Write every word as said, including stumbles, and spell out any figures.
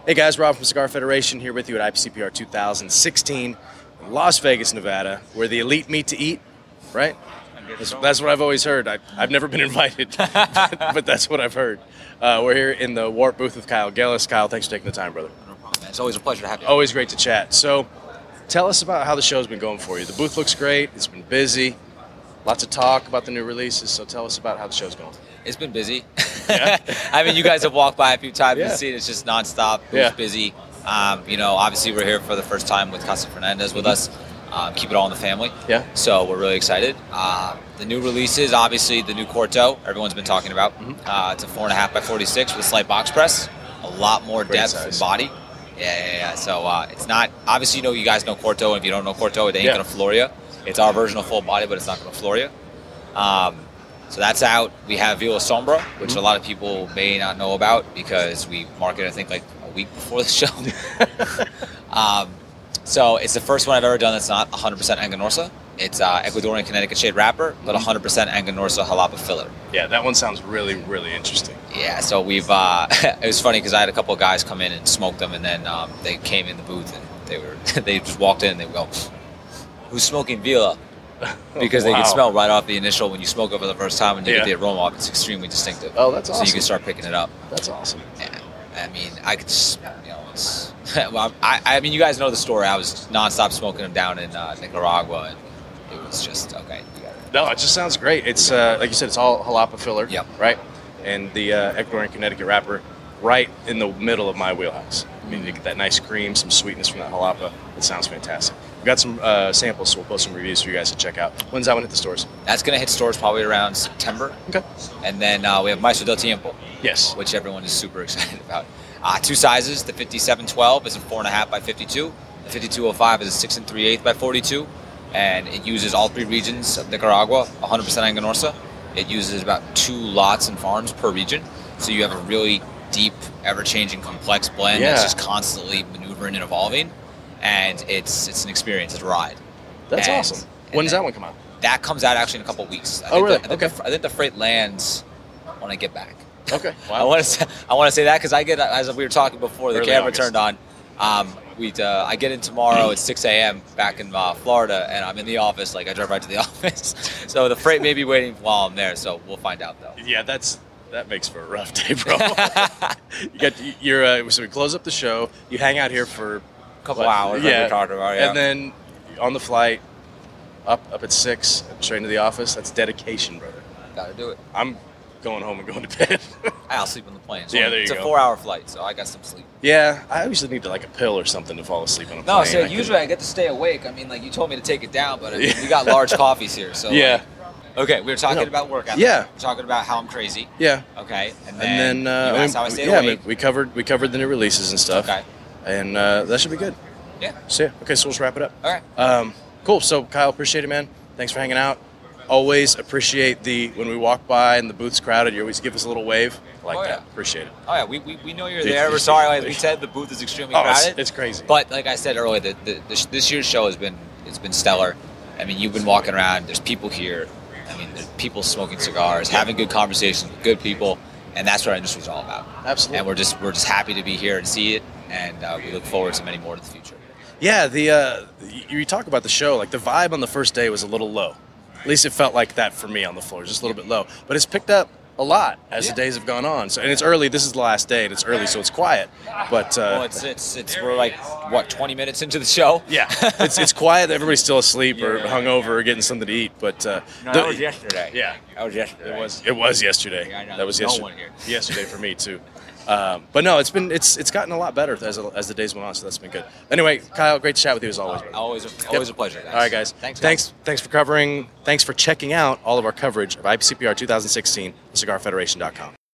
Hey guys, Rob from Cigar Federation here with you at I P C P R two thousand sixteen in Las Vegas, Nevada, where the elite meet to eat, right? That's, that's what I've always heard. I, I've never been invited, but, but that's what I've heard. Uh, we're here in the Warp booth with Kyle Gillis. Kyle, thanks for taking the time, brother. No problem, man. It's always a pleasure to have you. Always great to chat. So tell us about how the show's been going for you. The booth looks great. It's been busy. Lots of talk about the new releases. So tell us about how the show's going. It's been busy. Yeah. I mean, you guys have walked by a few times Yeah. and seen it's just nonstop. It's Yeah. busy. Um, you know, obviously we're here for the first time with Casa Fernandez with Mhm. us. Um, keep it all in the family. Yeah. So we're really excited. Uh, the new releases, obviously the new Corto, everyone's been talking about. Mhm. Uh, it's a four and a half by forty-six with a slight box press. A lot more Great depth size. and body. Yeah, yeah, yeah. So uh, it's not, obviously, you know, you guys know Corto. And if you don't know Corto, it ain't Yeah. going to floor you. It's our version of full body, but it's not going to floor you. Um, so that's out. We have Vila Sombra, which Mhm. a lot of people may not know about because we marketed, I think, like a week before the show. um, so it's the first one I've ever done that's not one hundred percent Enganorsa. It's uh, Ecuadorian Connecticut shade wrapper, but one hundred percent Enganorsa Jalapa filler. Yeah, that one sounds really, really interesting. Yeah, so we've, uh, it was funny because I had a couple of guys come in and smoke them, and then um, they came in the booth and they were, they just walked in and they go, who's smoking Vila? Because they Wow. can smell right off the initial when you smoke it for the first time and you Yeah. get the aroma off. It's extremely distinctive. Oh, that's So awesome. you can start picking it up. That's awesome. Yeah. I mean, I could just, you know, it's, well, I, I mean, you guys know the story. I was nonstop smoking them down in uh, Nicaragua, and it was just, okay, you got it. No, it just sounds great. It's uh, like you said, it's all jalapa filler. Yep. Right, and the uh, Ecuadorian Connecticut wrapper, right in the middle of my wheelhouse. I mean, you get that nice cream, some sweetness from that jalapa. It sounds fantastic. We've got some uh, samples, so we'll post some reviews for you guys to check out. When's that one hit the stores? That's going to hit stores probably around September. Okay. And then uh, we have Maestro del Tiempo, Yes. which everyone is super excited about. Uh, two sizes. The fifty-seven twelve is a four and a half by fifty-two. The fifty-two oh five is a six and three eighth by forty-two, and it uses all three regions of Nicaragua, one hundred percent Enganorsa. It uses about two lots and farms per region, so you have a really deep, ever-changing, complex blend Yeah. that's just constantly maneuvering and evolving, and it's it's an experience. It's a ride. That's And- awesome. and When does then- that one come out? That comes out actually in a couple of weeks. I Oh, think really? The, I, think Okay. the, I think the freight lands when I get back. Okay. I want to say, I want to say that because I get, as we were talking before the Early camera August. turned on. Um, we uh, I get in tomorrow at six a.m. back in uh, Florida, and I'm in the office. Like I drive right to the office, so the freight may be waiting while I'm there. So we'll find out though. Yeah, that's that makes for a rough day, bro. you got you're uh, so we close up the show. You hang out here for A couple what, hours, like yeah, we talked about, yeah. and then on the flight up up at six, straight into the office. That's dedication, brother. Gotta do it. I'm going home and going to bed. I'll sleep on the plane. So Yeah, there you it's go. a four-hour flight, so I got some sleep. Yeah, I usually need to like a pill or something to fall asleep on a plane. No, so I can- usually I get to stay awake. I mean, like you told me to take it down, but I mean, Yeah. we got large coffees here, so yeah, like- okay, we were talking No. about work. ethic. Yeah. We're talking about how I'm crazy. yeah. Okay, and then, And then uh, you I asked mean, how I stayed yeah, I awake. mean, we covered we covered the new releases and stuff. Okay. And uh, that should be good. Yeah. So yeah, okay, so let's wrap it up. All right. Um, cool. So Kyle, appreciate it, man. Thanks for hanging out. Always appreciate the when we walk by and the booth's crowded. You always give us a little wave. I like Oh, that. yeah. Appreciate it. Oh yeah, we, we, we know you're Dude, there. We're it's- sorry, like we said, the booth is extremely Oh, it's, crowded. it's crazy. But like I said earlier, the, the, this, this year's show has been it's been stellar. I mean, you've been walking around. There's people here. I mean, there's people smoking cigars, having good conversations with good people, and that's what our industry's all about. Absolutely. And we're just we're just happy to be here and see it, and uh, we look forward to many more in the future. Yeah, the uh, you, you talk about the show. Like the vibe on the first day was a little low. At least it felt like that for me on the floor, just a little bit low. But it's picked up a lot as Yeah. the days have gone on. So and it's early. This is the last day, and it's early, so it's quiet. But uh, Well, it's it's it's we're like what twenty minutes into the show. yeah, it's it's quiet. Everybody's still asleep or Yeah. hungover or getting something to eat. But uh, No, the- that was yesterday. Yeah, That was yesterday. it was it was yesterday. Yeah, I know. That was There's yesterday. no one here. Yesterday for me too. Um, but no, it's been it's it's gotten a lot better as as the days went on. So that's been good. Anyway, Kyle, great to chat with you as always. brother. Always a, always a pleasure, guys. All right, guys. Thanks. Thanks. guys. Thanks for covering. Thanks for checking out all of our coverage of I P C P R two thousand sixteen, cigar federation dot com.